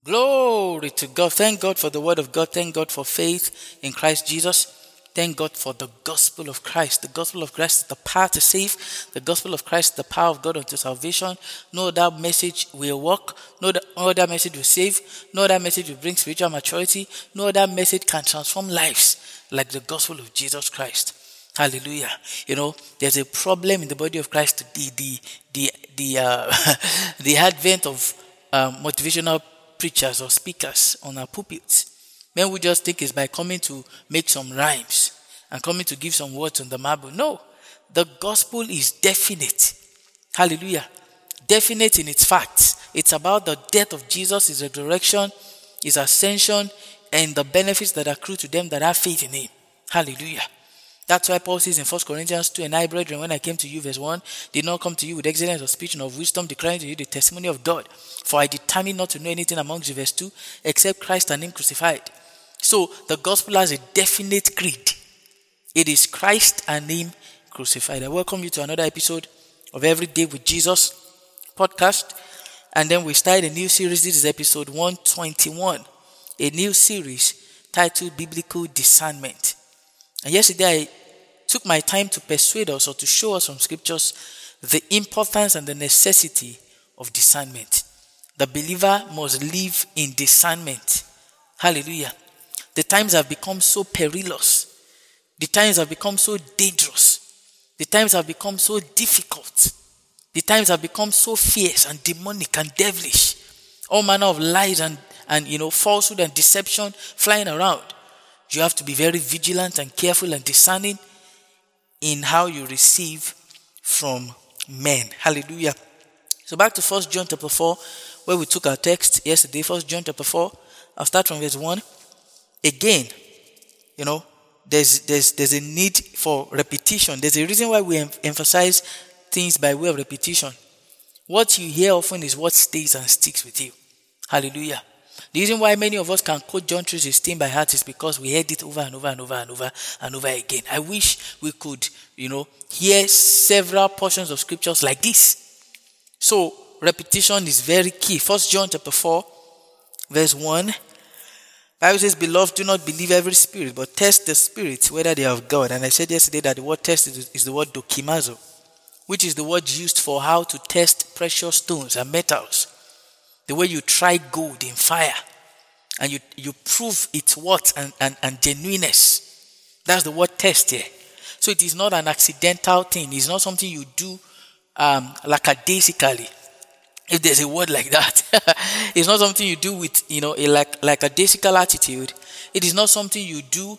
Glory to God. Thank God for the word of God. Thank God for faith in Christ Jesus. Thank God for the gospel of Christ. The gospel of Christ is the power to save. The gospel of Christ is the power of God unto salvation. No other message will work. No other message will save. No other message will bring spiritual maturity. No other message can transform lives like the gospel of Jesus Christ. Hallelujah. There's a problem in the body of Christ. The advent of motivational preachers or speakers on our pulpits. Men would just think it's by coming to make some rhymes and coming to give some words on the marble. No, the gospel is definite. Hallelujah. Definite in its facts. It's about the death of Jesus, his resurrection, his ascension, and the benefits that accrue to them that have faith in him. Hallelujah. That's why Paul says in 1 Corinthians 2, and I, brethren, when I came to you, verse 1, did not come to you with excellence of speech and of wisdom, declaring to you the testimony of God. For I determined not to know anything amongst you, verse 2, except Christ and him crucified. So the gospel has a definite creed. It is Christ and him crucified. I welcome you to another episode of Every Day with Jesus podcast. And then we start a new series. This is episode 121. A new series titled Biblical Discernment. And yesterday I took my time to persuade us or to show us from scriptures the importance and the necessity of discernment. The believer must live in discernment. Hallelujah. The times have become so perilous. The times have become so dangerous. The times have become so difficult. The times have become so fierce and demonic and devilish. All manner of lies and falsehood and deception flying around. You have to be very vigilant and careful and discerning in how you receive from men. Hallelujah. So back to 1 John chapter 4, where we took our text yesterday. 1 John chapter 4. I'll start from verse 1. Again, there's a need for repetition. There's a reason why we emphasize things by way of repetition. What you hear often is what stays and sticks with you. Hallelujah. The reason why many of us can quote John 3:16 by heart is because we heard it over and over and over and over and over again. I wish we could, hear several portions of scriptures like this. So, repetition is very key. 1 John chapter 4, verse 1. Bible says, beloved, do not believe every spirit, but test the spirits, whether they are of God. And I said yesterday that the word test is the word dokimazo, which is the word used for how to test precious stones and metals. The way you try gold in fire and you prove its worth and genuineness. That's the word test here. So it is not an accidental thing. It's not something you do lackadaisically. If there's a word like that. It's not something you do with, a lackadaisical attitude. It is not something you do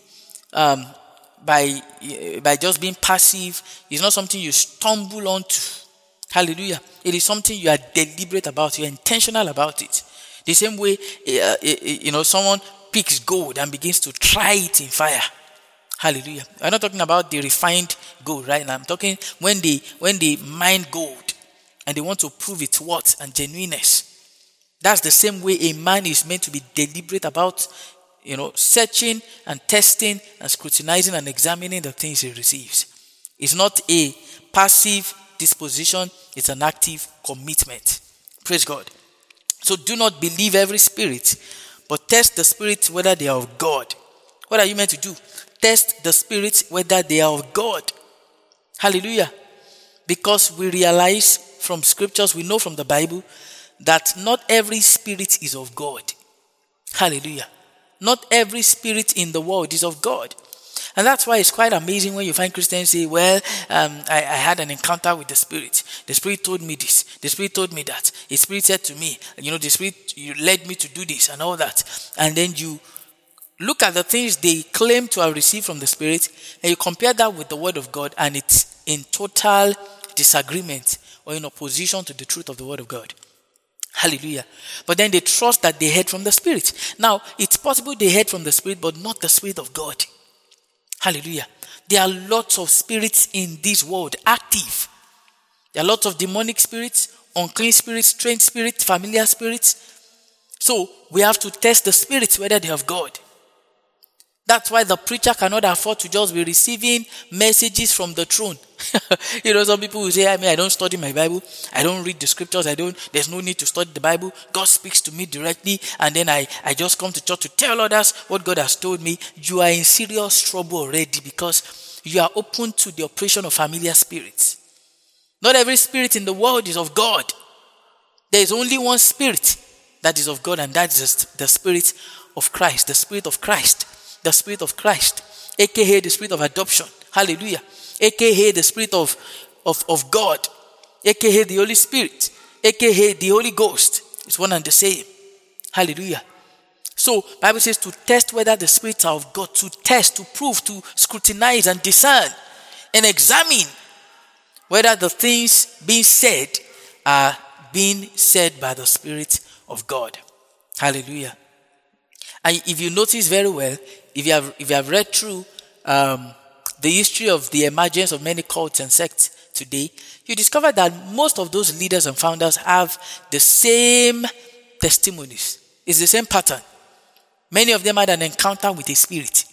by just being passive. It's not something you stumble onto. Hallelujah. It is something you are deliberate about. You are intentional about it. The same way, someone picks gold and begins to try it in fire. Hallelujah. I'm not talking about the refined gold right now. I'm talking when they mine gold and they want to prove its worth and genuineness. That's the same way a man is meant to be deliberate about, searching and testing and scrutinizing and examining the things he receives. It's not a passive disposition, it's an active commitment. Praise God. So do not believe every spirit, but test the spirits whether they are of God. What are you meant to do? Test the spirits whether they are of God. Hallelujah. Because we realize from scriptures, we know from the Bible that not every spirit is of God. Hallelujah. Not every spirit in the world is of God. And that's why it's quite amazing when you find Christians say, well, I had an encounter with the Spirit. The Spirit told me this. The Spirit told me that. The Spirit said to me, the Spirit you led me to do this and all that. And then you look at the things they claim to have received from the Spirit and you compare that with the Word of God and it's in total disagreement or in opposition to the truth of the Word of God. Hallelujah. But then they trust that they heard from the Spirit. Now, it's possible they heard from the Spirit, but not the Spirit of God. Hallelujah. There are lots of spirits in this world active. There are lots of demonic spirits, unclean spirits, strange spirits, familiar spirits. So we have to test the spirits whether they have God. That's why the preacher cannot afford to just be receiving messages from the throne. Some people will say, I don't study my Bible. I don't read the scriptures. There's no need to study the Bible. God speaks to me directly. And then I just come to church to tell others what God has told me. You are in serious trouble already because you are open to the operation of familiar spirits. Not every spirit in the world is of God. There is only one spirit that is of God, and that is the spirit of Christ. The spirit of Christ. The spirit of Christ, aka the spirit of adoption. Hallelujah. Aka the spirit of God, aka the Holy Spirit, aka the Holy Ghost. It's one and the same. Hallelujah. So Bible says to test whether the spirits are of God, to test, to prove, to scrutinize and discern and examine whether the things being said are being said by the Spirit of God. Hallelujah. And if you notice very well, if you have read through the history of the emergence of many cults and sects today, you discover that most of those leaders and founders have the same testimonies. It's the same pattern. Many of them had an encounter with a spirit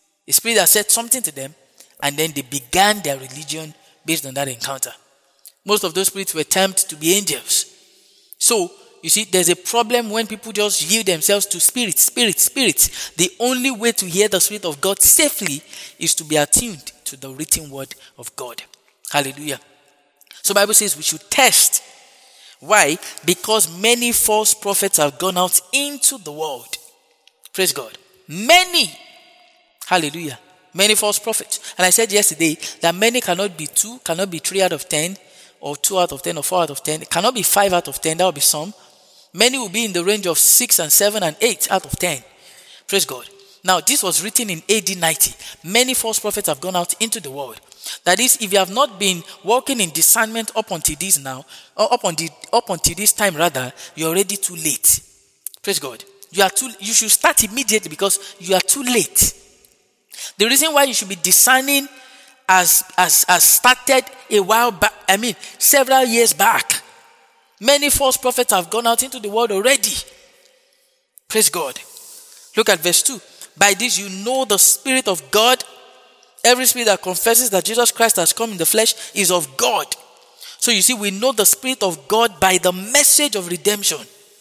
that said something to them, and then they began their religion based on that encounter. Most of those spirits were termed to be angels. So, you see, there's a problem when people just yield themselves to spirits. The only way to hear the Spirit of God safely is to be attuned to the written word of God. Hallelujah. So the Bible says we should test. Why? Because many false prophets have gone out into the world. Praise God. Many. Hallelujah. Many false prophets. And I said yesterday that many cannot be 2, cannot be 3 out of 10, or 2 out of 10, or 4 out of 10. It cannot be 5 out of 10. That will be some. Many will be in the range of 6 and 7 and 8 out of 10. Praise God. Now, this was written in AD 90. Many false prophets have gone out into the world. That is, if you have not been walking in discernment up until this now, or up until this time rather, you're already too late. Praise God. You should start immediately because you are too late. The reason why you should be discerning has started a while back. Several years back. Many false prophets have gone out into the world already. Praise God. Look at verse 2. By this you know the Spirit of God. Every spirit that confesses that Jesus Christ has come in the flesh is of God. So you see, we know the Spirit of God by the message of redemption.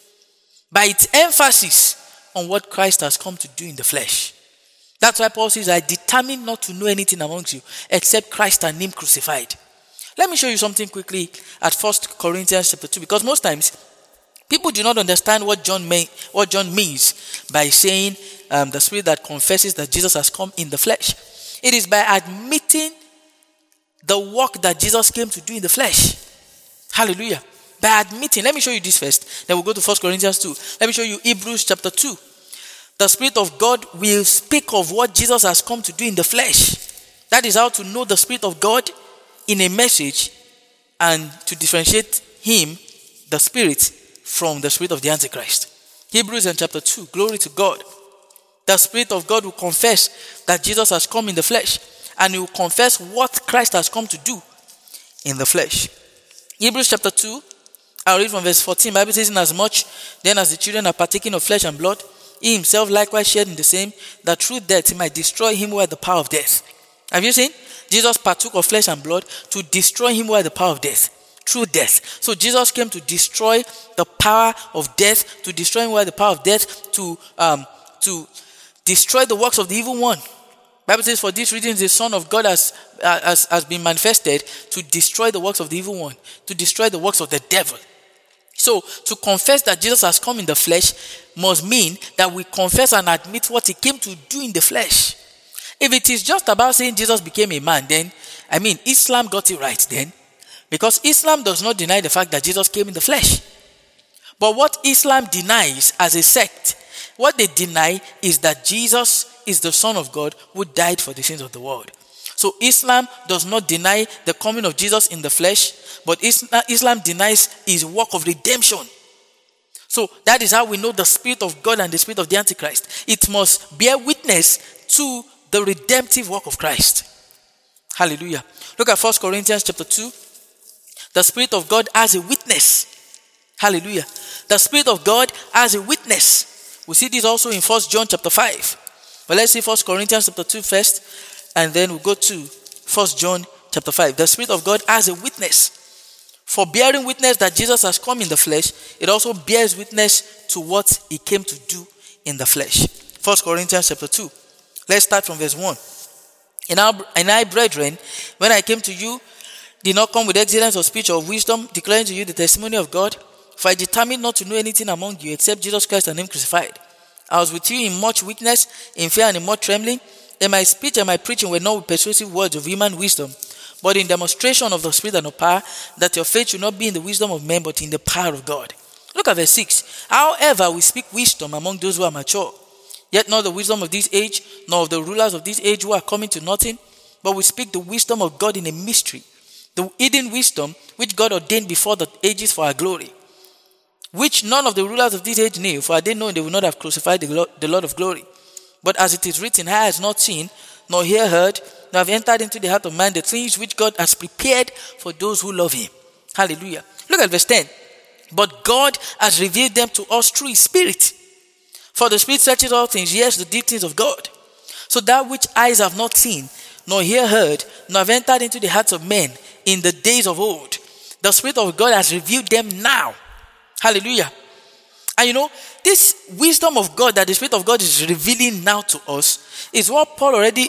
By its emphasis on what Christ has come to do in the flesh. That's why Paul says, I determined not to know anything amongst you except Christ and Him crucified. Let me show you something quickly at 1 Corinthians chapter 2, because most times people do not understand what John means by saying the spirit that confesses that Jesus has come in the flesh. It is by admitting the work that Jesus came to do in the flesh. Hallelujah. By admitting, let me show you this first. Then we'll go to 1 Corinthians 2. Let me show you Hebrews chapter 2. The Spirit of God will speak of what Jesus has come to do in the flesh. That is how to know the Spirit of God in a message and to differentiate Him, the Spirit, from the spirit of the Antichrist. Hebrews and chapter 2. Glory to God. The Spirit of God will confess that Jesus has come in the flesh, and He will confess what Christ has come to do in the flesh. Hebrews chapter 2, I'll read from verse 14. The Bible says, inasmuch then as the children are partaking of flesh and blood, He Himself likewise shared in the same, that through death He might destroy him who had the power of death. Have you seen? Jesus partook of flesh and blood to destroy him who had the power of death. Through death. So Jesus came to destroy the power of death, to destroy him who had the power of death, to destroy the works of the evil one. Bible says, for this reason the Son of God has been manifested to destroy the works of the evil one, to destroy the works of the devil. So, to confess that Jesus has come in the flesh must mean that we confess and admit what He came to do in the flesh. If it is just about saying Jesus became a man, then, Islam got it right then. Because Islam does not deny the fact that Jesus came in the flesh. But what Islam denies as a sect, what they deny is that Jesus is the Son of God who died for the sins of the world. So Islam does not deny the coming of Jesus in the flesh, but Islam denies His work of redemption. So that is how we know the Spirit of God and the Spirit of the Antichrist. It must bear witness to the redemptive work of Christ. Hallelujah. Look at 1 Corinthians chapter 2. The Spirit of God as a witness. Hallelujah. The Spirit of God as a witness. We see this also in 1 John chapter 5. But let's see 1 Corinthians chapter 2 first, and then we'll go to 1 John chapter 5. The Spirit of God as a witness. For bearing witness that Jesus has come in the flesh, it also bears witness to what he came to do in the flesh. 1 Corinthians chapter 2. Let's start from verse 1. And I, brethren, when I came to you, did not come with excellence of speech or wisdom, declaring to you the testimony of God. For I determined not to know anything among you except Jesus Christ and him crucified. I was with you in much weakness, in fear and in much trembling. And my speech and my preaching were not with persuasive words of human wisdom, but in demonstration of the Spirit and of power, that your faith should not be in the wisdom of men, but in the power of God. Look at verse 6. However, we speak wisdom among those who are mature, yet not the wisdom of this age, nor of the rulers of this age who are coming to nothing, but we speak the wisdom of God in a mystery, the hidden wisdom which God ordained before the ages for our glory, which none of the rulers of this age knew, for had they known, they would not have crucified the Lord of glory. But as it is written, eye has not seen, nor ear heard, nor have entered into the heart of man the things which God has prepared for those who love him. Hallelujah. Look at verse 10. But God has revealed them to us through his Spirit. For the Spirit searches all things, yes, the deep things of God. So that which eyes have not seen, nor ear heard, nor have entered into the hearts of men in the days of old, the Spirit of God has revealed them now. Hallelujah. And you know, this wisdom of God that the Spirit of God is revealing now to us is what Paul already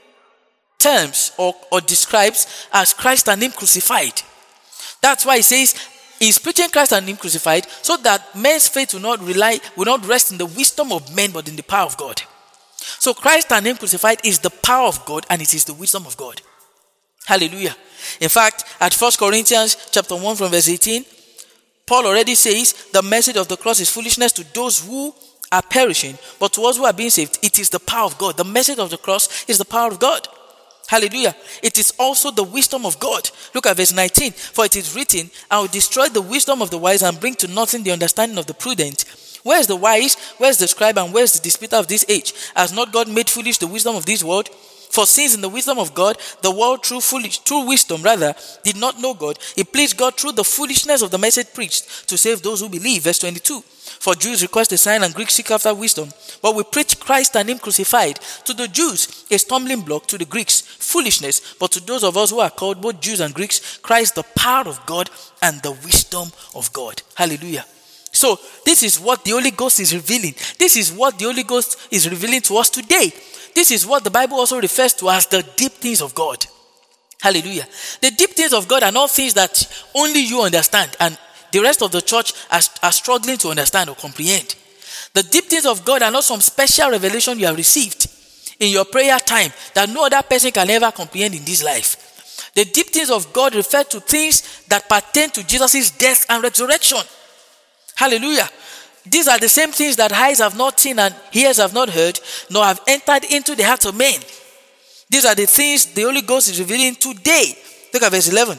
terms or describes as Christ and him crucified. That's why he says he's preaching Christ and him crucified, so that men's faith will not rest in the wisdom of men, but in the power of God. So Christ and him crucified is the power of God, and it is the wisdom of God. Hallelujah. In fact, at 1 Corinthians chapter 1 from verse 18, Paul already says the message of the cross is foolishness to those who are perishing, but to us who are being saved, it is the power of God. The message of the cross is the power of God. Hallelujah. It is also the wisdom of God. Look at verse 19. For it is written, I will destroy the wisdom of the wise and bring to nothing the understanding of the prudent. Where is the wise? Where is the scribe? And where is the disputer of this age? Has not God made foolish the wisdom of this world? For since in the wisdom of God, the world through wisdom did not know God, it pleased God through the foolishness of the message preached to save those who believe. Verse 22. For Jews request a sign and Greeks seek after wisdom. But we preach Christ and him crucified. To the Jews, a stumbling block. To the Greeks, foolishness. But to those of us who are called both Jews and Greeks, Christ the power of God and the wisdom of God. Hallelujah. So this is what the Holy Ghost is revealing. This is what the Holy Ghost is revealing to us today. This is what the Bible also refers to as the deep things of God. Hallelujah. The deep things of God are not things that only you understand and the rest of the church are struggling to understand or comprehend. The deep things of God are not some special revelation you have received in your prayer time that no other person can ever comprehend in this life. The deep things of God refer to things that pertain to Jesus' death and resurrection. Hallelujah. These are the same things that eyes have not seen and ears have not heard, nor have entered into the hearts of men. These are the things the Holy Ghost is revealing today. Look at verse 11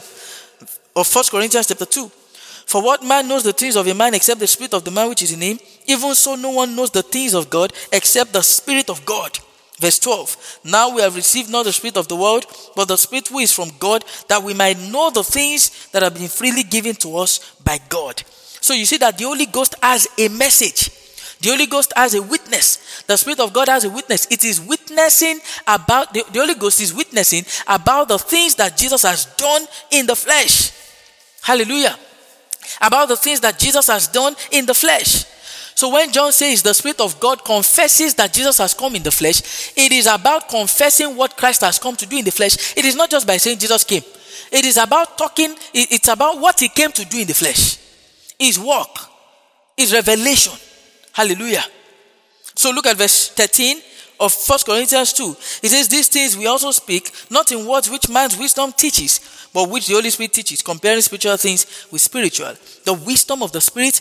of 1 Corinthians chapter 2. For what man knows the things of a man except the spirit of the man which is in him? Even so no one knows the things of God except the Spirit of God. Verse 12. Now we have received not the spirit of the world, but the Spirit who is from God, that we might know the things that have been freely given to us by God. So you see that the Holy Ghost has a message. The Holy Ghost has a witness. The Spirit of God has a witness. It is witnessing about, the Holy Ghost is witnessing about the things that Jesus has done in the flesh. Hallelujah. About the things that Jesus has done in the flesh. So when John says the Spirit of God confesses that Jesus has come in the flesh, it is about confessing what Christ has come to do in the flesh. It is not just by saying Jesus came. It is about talking, it's about what he came to do in the flesh. His work, his revelation. Hallelujah. So look at verse 13 of 1 Corinthians 2. It says, these things we also speak, not in words which man's wisdom teaches, but which the Holy Spirit teaches, comparing spiritual things with spiritual. The wisdom of the Spirit,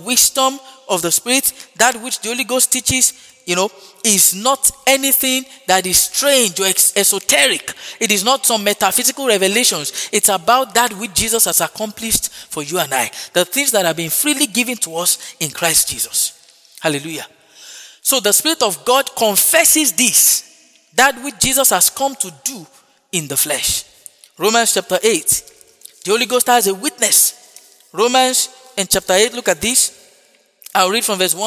that which the Holy Ghost teaches, is not anything that is strange or esoteric. It is not some metaphysical revelations. It's about that which Jesus has accomplished for you and I. The things that have been freely given to us in Christ Jesus. Hallelujah. So the Spirit of God confesses this, that which Jesus has come to do in the flesh. Romans chapter 8. The Holy Ghost has a witness. Romans in chapter 8, look at this. I'll read from verse 1.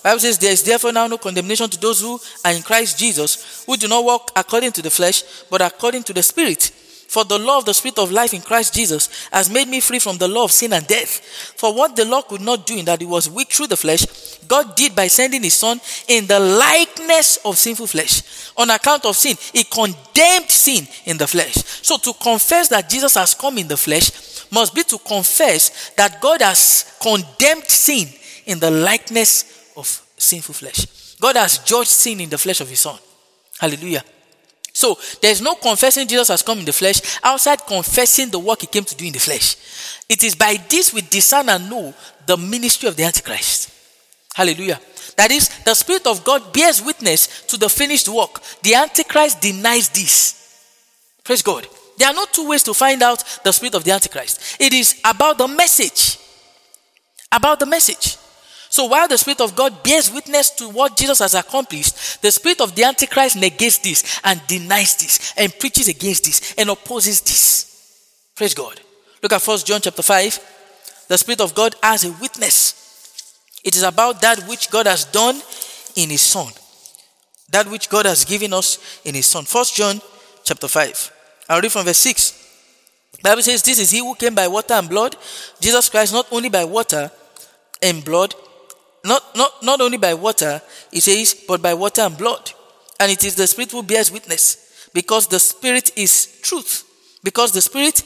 Bible says, there is therefore now no condemnation to those who are in Christ Jesus, who do not walk according to the flesh, but according to the Spirit. For the law of the Spirit of life in Christ Jesus has made me free from the law of sin and death. For what the law could not do in that it was weak through the flesh, God did by sending his Son in the likeness of sinful flesh. On account of sin, he condemned sin in the flesh. So to confess that Jesus has come in the flesh must be to confess that God has condemned sin in the likeness of sinful flesh. God has judged sin in the flesh of his Son. Hallelujah. So there's no confessing Jesus has come in the flesh outside confessing the work he came to do in the flesh. It is by this we discern and know the ministry of the Antichrist. Hallelujah. That is, the Spirit of God bears witness to the finished work. The Antichrist denies this. Praise God. There are no two ways to find out the spirit of the Antichrist. It is about the message. About the message. So while the Spirit of God bears witness to what Jesus has accomplished, the spirit of the Antichrist negates this and denies this and preaches against this and opposes this. Praise God. Look at 1 John chapter 5. The Spirit of God as a witness. It is about that which God has done in his Son. That which God has given us in his Son. 1 John chapter 5. I'll read from verse 6. The Bible says, this is he who came by water and blood. Jesus Christ, not only by water and blood, not only by water, it says, but by water and blood. And it is the Spirit who bears witness, because the Spirit is truth. Because the Spirit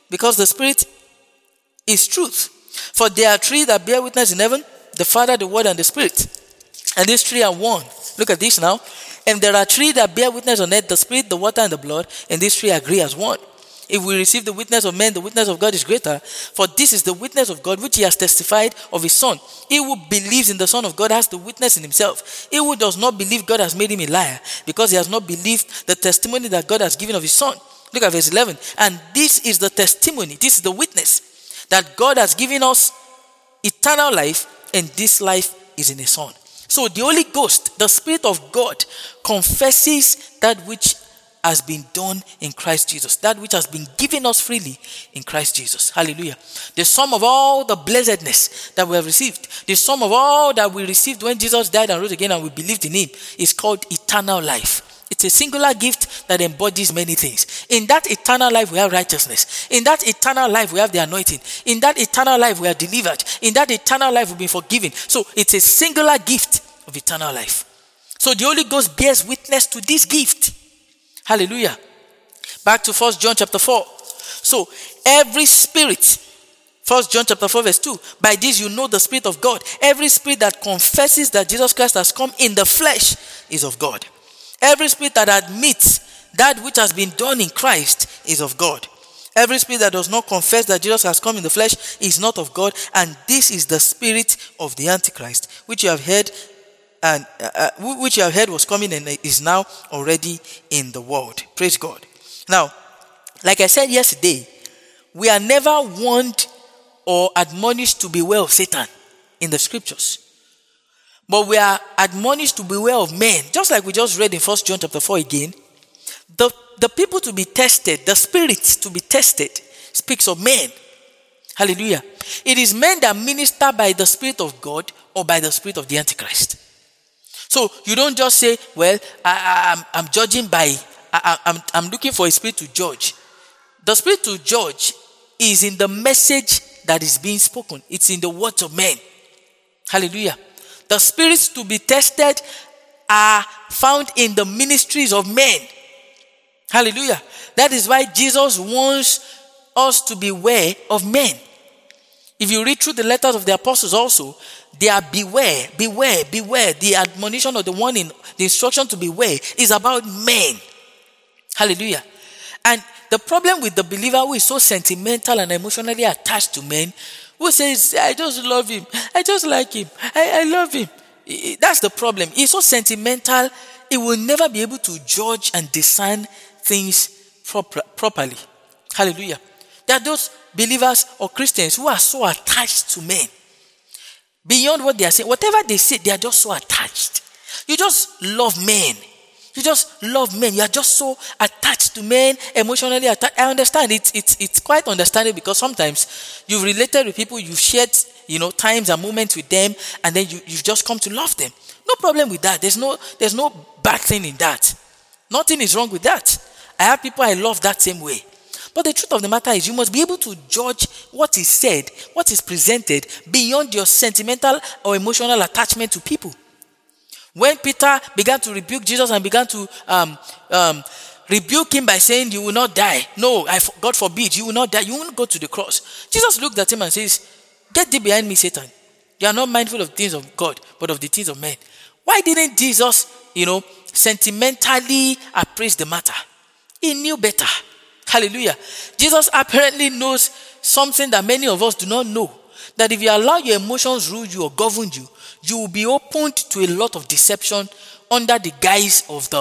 is truth. For there are three that bear witness in heaven, the Father, the Word, and the Spirit. And these three are one. Look at this now. And there are three that bear witness on earth, the Spirit, the water, and the blood. And these three agree as one. If we receive the witness of men, the witness of God is greater. For this is the witness of God, which he has testified of his Son. He who believes in the Son of God has the witness in himself. He who does not believe, God has made him a liar, because he has not believed the testimony that God has given of his Son. Look at verse 11. And this is the testimony, this is the witness, that God has given us eternal life, and this life is in his Son. So the Holy Ghost, the Spirit of God, confesses that which has been done in Christ Jesus. That which has been given us freely in Christ Jesus. Hallelujah. The sum of all the blessedness that we have received, the sum of all that we received when Jesus died and rose again and we believed in him, is called eternal life. It's a singular gift that embodies many things. In that eternal life we have righteousness. In that eternal life we have the anointing. In that eternal life we are delivered. In that eternal life we've been forgiven. So it's a singular gift of eternal life. So the Holy Ghost bears witness to this gift. Hallelujah. Back to 1 John chapter 4. So every spirit, 1 John chapter 4 verse 2, by this you know the Spirit of God. Every spirit that confesses that Jesus Christ has come in the flesh is of God. Every spirit that admits that which has been done in Christ is of God. Every spirit that does not confess that Jesus has come in the flesh is not of God. And this is the spirit of the Antichrist, which you have heard and which you have heard was coming and is now already in the world. Praise God. Now, like I said yesterday, we are never warned or admonished to beware of Satan in the scriptures. But we are admonished to beware of men. Just like we just read in 1 John chapter 4 again. The people to be tested, the spirits to be tested, speaks of men. Hallelujah. It is men that minister by the Spirit of God or by the spirit of the Antichrist. So you don't just say, well, I'm judging by, I'm looking for a spirit to judge. The spirit to judge is in the message that is being spoken. It's in the words of men. Hallelujah. The spirits to be tested are found in the ministries of men. Hallelujah. That is why Jesus wants us to beware of men. If you read through the letters of the apostles also, they are beware. The admonition of the warning, the instruction to beware is about men. Hallelujah. And the problem with the believer who is so sentimental and emotionally attached to men, who says, I just love him, I just like him, I love him. That's the problem. He's so sentimental, he will never be able to judge and discern things properly. Hallelujah. There are those believers or Christians who are so attached to men. Beyond what they are saying, whatever they say, they are just so attached. You just love men. You just love men. You are just so attached to men, emotionally attached. I understand. It's quite understandable because sometimes you've related with people, you've shared, times and moments with them, and then you've just come to love them. No problem with that. There's no bad thing in that. Nothing is wrong with that. I have people I love that same way. But the truth of the matter is you must be able to judge what is said, what is presented beyond your sentimental or emotional attachment to people. When Peter began to rebuke Jesus and began to rebuke him by saying, you will not die. No, God forbid, you will not die. You won't go to the cross. Jesus looked at him and says, get thee behind me, Satan. You are not mindful of the things of God, but of the things of men. Why didn't Jesus, sentimentally appraise the matter? He knew better. Hallelujah. Jesus apparently knows something that many of us do not know. That if you allow your emotions rule you or govern you, you will be opened to a lot of deception under the guise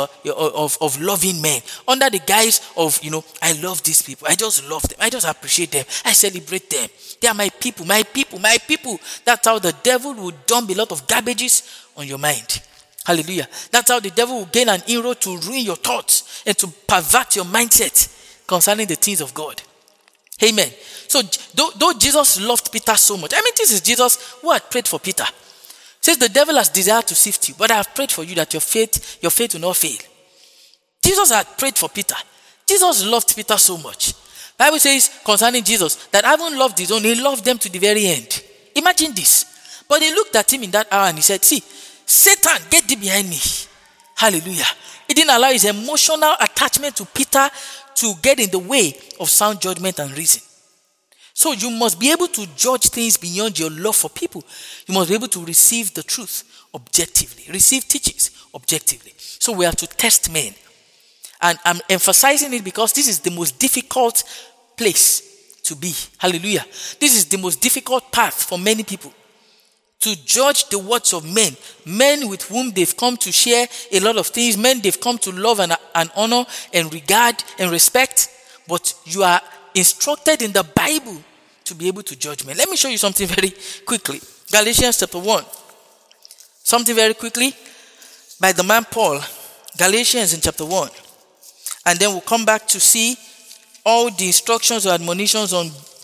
of loving men. Under the guise of, I love these people. I just love them. I just appreciate them. I celebrate them. They are my people, my people, my people. That's how the devil will dump a lot of garbages on your mind. Hallelujah. That's how the devil will gain an inroad to ruin your thoughts and to pervert your mindset concerning the things of God. Amen. So, though Jesus loved Peter so much, this is Jesus who had prayed for Peter. Says the devil has desired to sift you, but I have prayed for you that your faith will not fail. Jesus had prayed for Peter. Jesus loved Peter so much. Bible says concerning Jesus that having loved his own, he loved them to the very end. Imagine this. But he looked at him in that hour and he said, see, Satan, get thee behind me. Hallelujah. He didn't allow his emotional attachment to Peter to get in the way of sound judgment and reason. So you must be able to judge things beyond your love for people. You must be able to receive the truth objectively, receive teachings objectively. So we have to test men. And I'm emphasizing it because this is the most difficult place to be. Hallelujah. This is the most difficult path for many people. To judge the words of men with whom they've come to share a lot of things, men they've come to love and honor and regard and respect. But you are instructed in the Bible to be able to judge men. Let me show you something very quickly. Galatians chapter 1. Something very quickly by the man Paul. Galatians in chapter 1. And then we'll come back to see all the instructions or admonitions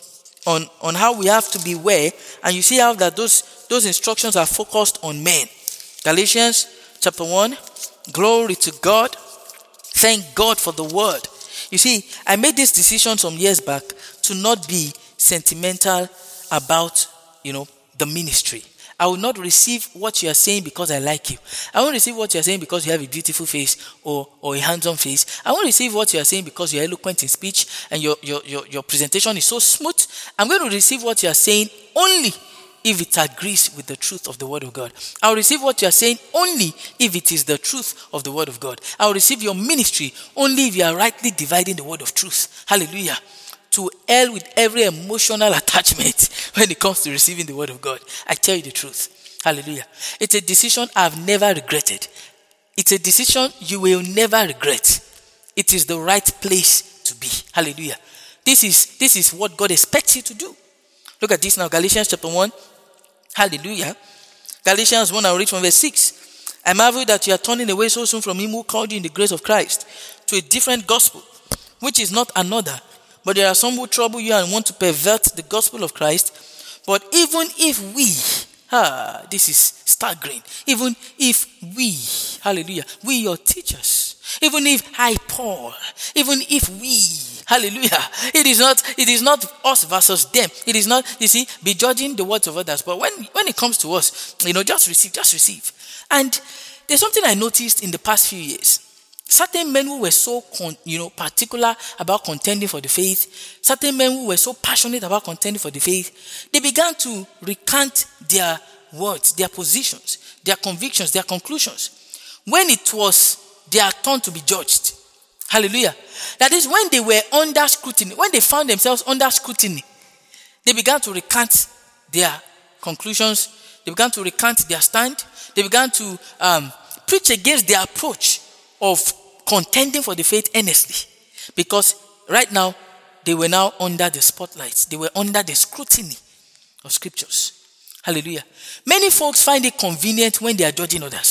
on how we have to beware. And you see how that those instructions are focused on men. Galatians chapter 1. Glory to God. Thank God for the word. You see, I made this decision some years back to not be sentimental about, the ministry. I will not receive what you are saying because I like you. I won't receive what you are saying because you have a beautiful face or a handsome face. I won't receive what you are saying because you are eloquent in speech and your presentation is so smooth. I'm going to receive what you are saying only if it agrees with the truth of the word of God. I'll receive what you are saying only if it is the truth of the word of God. I'll receive your ministry only if you are rightly dividing the word of truth. Hallelujah. To hell with every emotional attachment when it comes to receiving the word of God. I tell you the truth. Hallelujah. It's a decision I've never regretted. It's a decision you will never regret. It is the right place to be. Hallelujah. This is what God expects you to do. Look at this now. Galatians chapter 1. Hallelujah. Galatians 1, I'll read from verse 6. I marvel that you are turning away so soon from him who called you in the grace of Christ to a different gospel, which is not another. But there are some who trouble you and want to pervert the gospel of Christ. But even if we, this is staggering. Even if we, hallelujah, we your teachers, even if I, Paul, even if we, hallelujah, it is not us versus them. It is not, be judging the words of others. But when it comes to us, just receive. And there's something I noticed in the past few years. Certain men who were so, particular about contending for the faith, certain men who were so passionate about contending for the faith, they began to recant their words, their positions, their convictions, their conclusions, when it was their turn to be judged. Hallelujah. That is when they were under scrutiny, when they found themselves under scrutiny, they began to recant their conclusions, they began to recant their stand, they began to preach against their approach of contending for the faith earnestly. Because right now, they were now under the spotlights. They were under the scrutiny of scriptures. Hallelujah. Many folks find it convenient when they are judging others.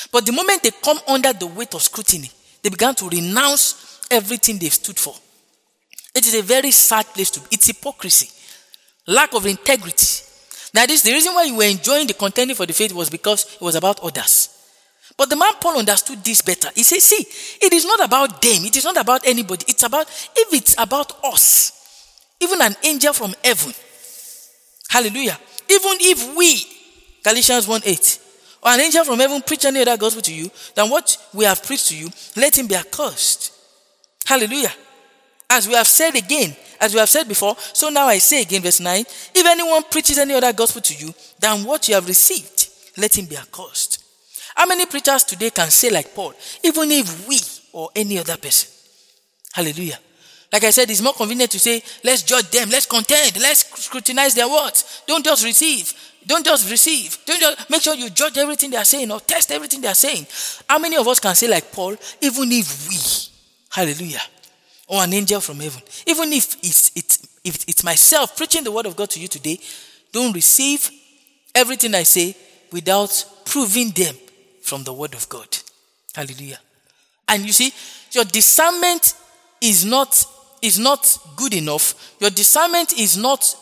But the moment they come under the weight of scrutiny, they began to renounce everything they've stood for. It is a very sad place to be. It's hypocrisy, lack of integrity. That is, the reason why you were enjoying the contending for the faith was because it was about others. But the man Paul understood this better. He said, see, it is not about them. It is not about anybody. It's about, if it's about us, even an angel from heaven. Hallelujah. Even if we, Galatians 1:8, or an angel from heaven preach any other gospel to you than what we have preached to you, let him be accursed. Hallelujah. As we have said again, as we have said before, so now I say again, verse 9, if anyone preaches any other gospel to you than what you have received, let him be accursed. How many preachers today can say like Paul, even if we or any other person? Hallelujah. Like I said, it's more convenient to say, let's judge them, let's contend, let's scrutinize their words. Don't just receive. Don't just make sure you judge everything they are saying or test everything they are saying. How many of us can say like Paul, even if we, hallelujah, or an angel from heaven, even if it's myself preaching the word of God to you today, don't receive everything I say without proving them from the word of God. Hallelujah. And you see, your discernment is not good enough. Your discernment is not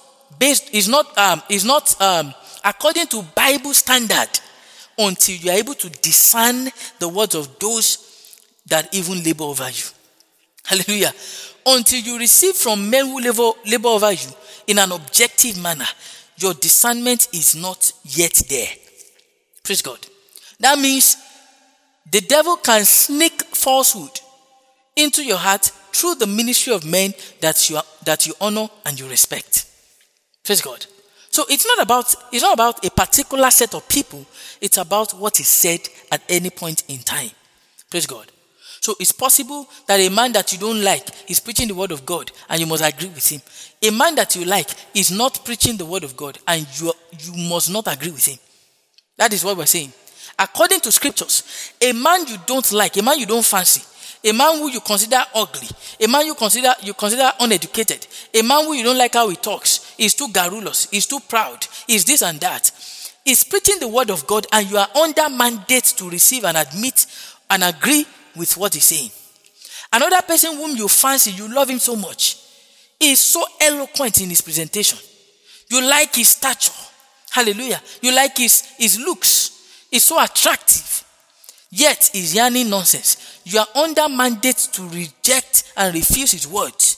according to Bible standard until you are able to discern the words of those that even labor over you. Hallelujah. Until you receive from men who labor over you in an objective manner, your discernment is not yet there. Praise God. That means the devil can sneak falsehood into your heart through the ministry of men that you honor and you respect. Praise God. So it's not about a particular set of people. It's about what is said at any point in time. Praise God. So it's possible that a man that you don't like is preaching the word of God and you must agree with him. A man that you like is not preaching the word of God and you must not agree with him. That is what we're saying. According to scriptures, a man you don't like, a man you don't fancy, a man who you consider ugly, a man you consider uneducated, a man who you don't like how he talks, he's too garrulous, he's too proud, he's this and that, is preaching the word of God and you are under mandate to receive and admit and agree with what he's saying. Another person whom you fancy, you love him so much, is so eloquent in his presentation. You like his stature. Hallelujah. You like his looks. It's so attractive. Yet he's yarning nonsense. You are under mandate to reject and refuse his words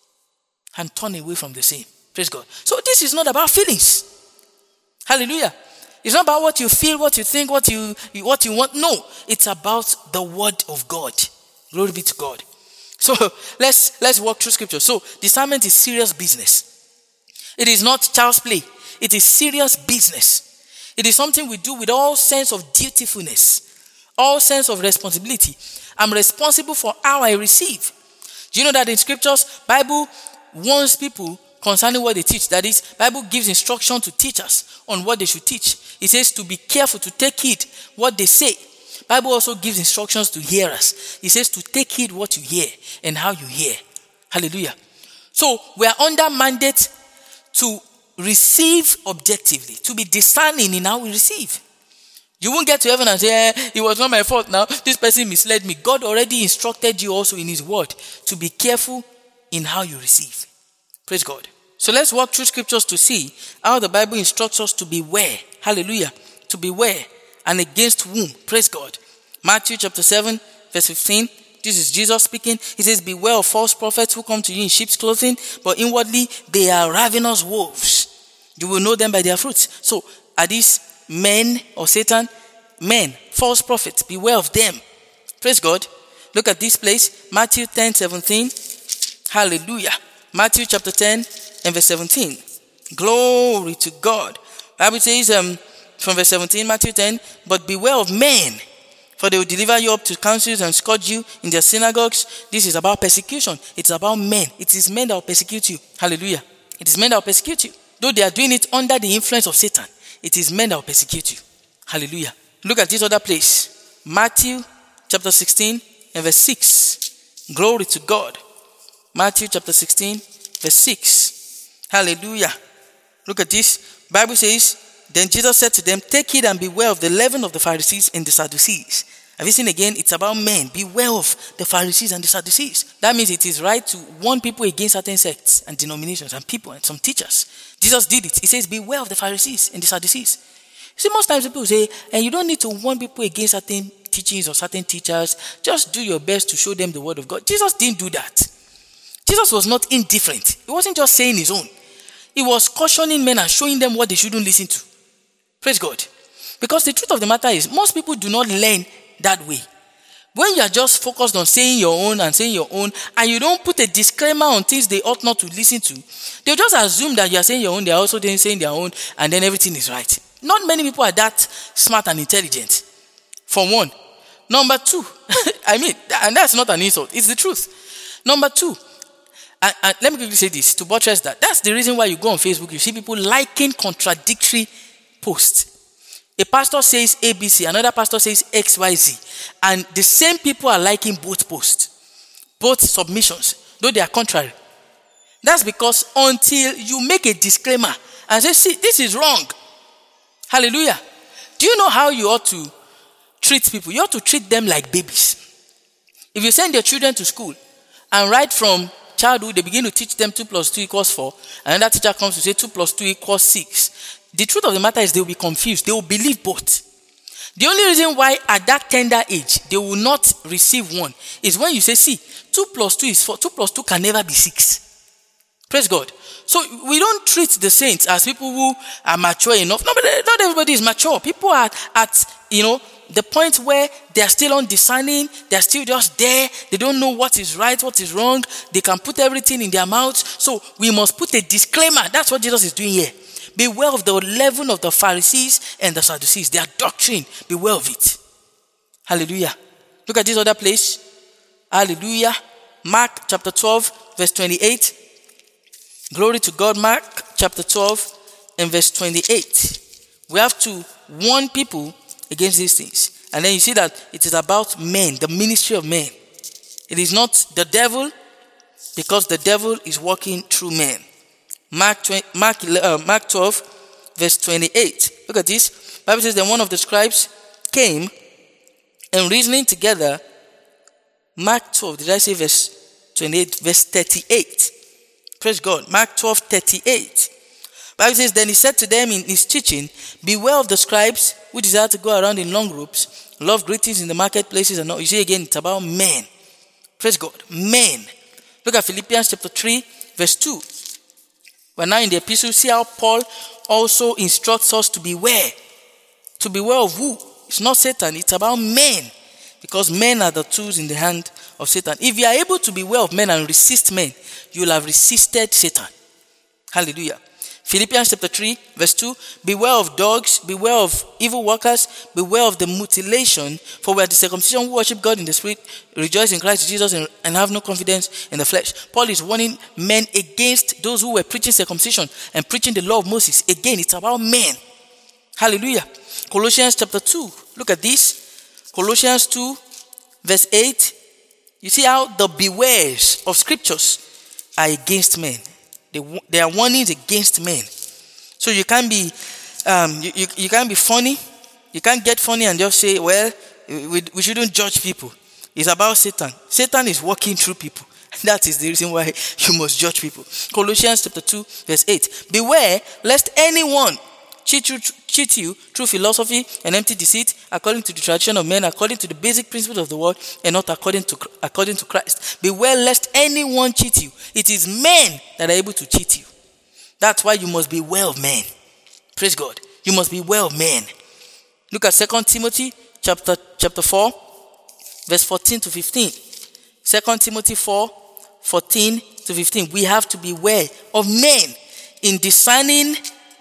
and turn away from the same. Praise God. So this is not about feelings. Hallelujah. It's not about what you feel, what you think, what you want. No, it's about the word of God. Glory be to God. So let's walk through scripture. So discernment is serious business. It is not child's play. It is serious business. It is something we do with all sense of dutifulness, all sense of responsibility. I'm responsible for how I receive. Do you know that in scriptures, Bible warns people concerning what they teach? That is, Bible gives instruction to teachers on what they should teach. It says to be careful, to take heed what they say. Bible also gives instructions to hearers. It says to take heed what you hear and how you hear. Hallelujah. So we are under mandate to receive objectively, to be discerning in how we receive. You won't get to heaven and say, it was not my fault now. This person misled me. God already instructed you also in his word to be careful in how you receive. Praise God. So let's walk through scriptures to see how the Bible instructs us to beware. Hallelujah. To beware and against whom. Praise God. Matthew chapter 7 verse 15. This is Jesus speaking. He says, beware of false prophets who come to you in sheep's clothing, but inwardly they are ravenous wolves. You will know them by their fruits. So are these men or Satan? Men, false prophets. Beware of them. Praise God. Look at this place. Matthew 10:17. Hallelujah. Matthew chapter 10 and verse 17. Glory to God. Bible says from verse 17, Matthew 10, but beware of men, for they will deliver you up to councils and scourge you in their synagogues. This is about persecution. It's about men. It is men that will persecute you. Hallelujah. It is men that will persecute you. Though they are doing it under the influence of Satan, it is men that will persecute you. Hallelujah. Look at this other place. Matthew chapter 16 and verse 6. Glory to God. Matthew chapter 16 verse 6. Hallelujah. Look at this. Bible says, Then Jesus said to them, take heed and beware of the leaven of the Pharisees and the Sadducees. Have you seen again? It's about men. Beware of the Pharisees and the Sadducees. That means it is right to warn people against certain sects and denominations and people and some teachers. Jesus did it. He says, beware of the Pharisees and the Sadducees. See, most times people say, and you don't need to warn people against certain teachings or certain teachers. Just do your best to show them the word of God. Jesus didn't do that. Jesus was not indifferent. He wasn't just saying his own. He was cautioning men and showing them what they shouldn't listen to. Praise God. Because the truth of the matter is, most people do not learn that way. When you are just focused on saying your own and saying your own, and you don't put a disclaimer on things they ought not to listen to, they'll just assume that you are saying your own, they are also then saying their own, and then everything is right. Not many people are that smart and intelligent, for one. Number two, and that's not an insult, it's the truth. Number two, and let me quickly say this to buttress that. That's the reason why you go on Facebook, you see people liking contradictory posts. A pastor says ABC, another pastor says XYZ, and the same people are liking both posts, both submissions, though they are contrary. That's because until you make a disclaimer and say, see, this is wrong. Hallelujah. Do you know how you ought to treat people? You ought to treat them like babies. If you send your children to school and right from childhood they begin to teach them 2 plus 2 equals 4, and another teacher comes to say 2 plus 2 equals 6, the truth of the matter is they will be confused. They will believe both. The only reason why at that tender age they will not receive one is when you say, see, 2 plus 2 is 4. 2 plus 2 can never be 6. Praise God. So we don't treat the saints as people who are mature enough. No, but not everybody is mature. People are at, the point where they are still undiscerning. They are still just there. They don't know what is right, what is wrong. They can put everything in their mouths. So we must put a disclaimer. That's what Jesus is doing here. Beware of the leaven of the Pharisees and the Sadducees. Their doctrine. Beware of it. Hallelujah. Look at this other place. Hallelujah. Mark chapter 12, verse 28. Glory to God. Mark chapter 12 and verse 28. We have to warn people against these things. And then you see that it is about men, the ministry of men. It is not the devil, because the devil is working through men. Mark 12, verse 28. Look at this. The Bible says, then one of the scribes came and reasoning together. Mark 12, did I say verse 28? Verse 38. Praise God. Mark 12, 38. The Bible says, then he said to them in his teaching, beware of the scribes who desire to go around in long robes, love greetings in the marketplaces and all. You see again, it's about men. Praise God. Men. Look at Philippians chapter 3, verse 2. We're now in the epistle. See how Paul also instructs us to beware. To beware of who? It's not Satan. It's about men. Because men are the tools in the hand of Satan. If you are able to beware of men and resist men, you will have resisted Satan. Hallelujah. Philippians chapter 3, verse 2. Beware of dogs, beware of evil workers, beware of the mutilation, for we are the circumcision who worship God in the spirit, rejoice in Christ Jesus, and have no confidence in the flesh. Paul is warning men against those who were preaching circumcision and preaching the law of Moses. Again, it's about men. Hallelujah. Colossians chapter 2. Look at this. Colossians 2, verse 8. You see how the bewares of scriptures are against men. They are warnings against men. So you can't be you can't be funny. You can't get funny and just say, well, we shouldn't judge people. It's about Satan. Satan is working through people. That is the reason why you must judge people. Colossians chapter 2, verse 8. Beware lest anyone cheat you through philosophy and empty deceit, according to the tradition of men, according to the basic principles of the world, and not according to Christ. Beware lest anyone cheat you. It is men that are able to cheat you. That's why you must beware of men. Praise God. You must beware of men. Look at 2 Timothy chapter 4, verse 14 to 15. 2 Timothy 4, 14 to 15. We have to beware of men. In discerning,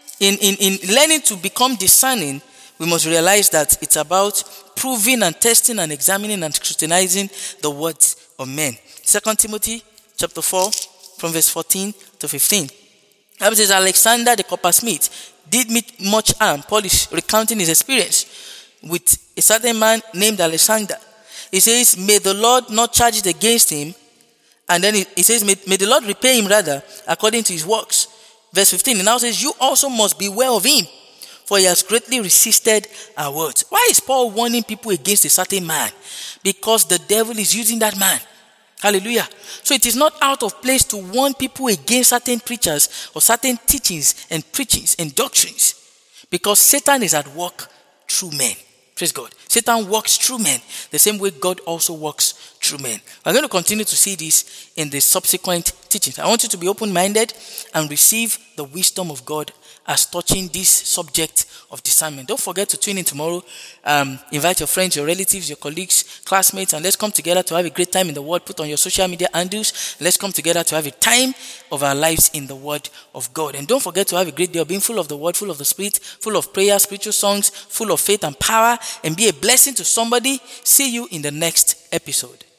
in learning to become discerning, we must realize that it's about proving and testing and examining and scrutinizing the words of men. 2 Timothy chapter 4, from verse 14 to 15. The Bible says, Alexander the coppersmith did me much harm. Paul is recounting his experience with a certain man named Alexander. He says, may the Lord not charge it against him. And then he says, may the Lord repay him rather according to his works. Verse 15, he now says, you also must beware of him. for he has greatly resisted our words. Why is Paul warning people against a certain man? Because the devil is using that man. Hallelujah. So it is not out of place to warn people against certain preachers or certain teachings and preachings and doctrines, because Satan is at work through men. Praise God. Satan works through men the same way God also works through men. We're going to continue to see this in the subsequent teachings. I want you to be open-minded and receive the wisdom of God as touching this subject of discernment. Don't forget to tune in tomorrow. Invite your friends, your relatives, your colleagues, classmates, and let's come together to have a great time in the Word. Put on your social media handles. Let's come together to have a time of our lives in the Word of God. And don't forget to have a great day of being full of the Word, full of the Spirit, full of prayer, spiritual songs, full of faith and power, and be a blessing to somebody. See you in the next episode.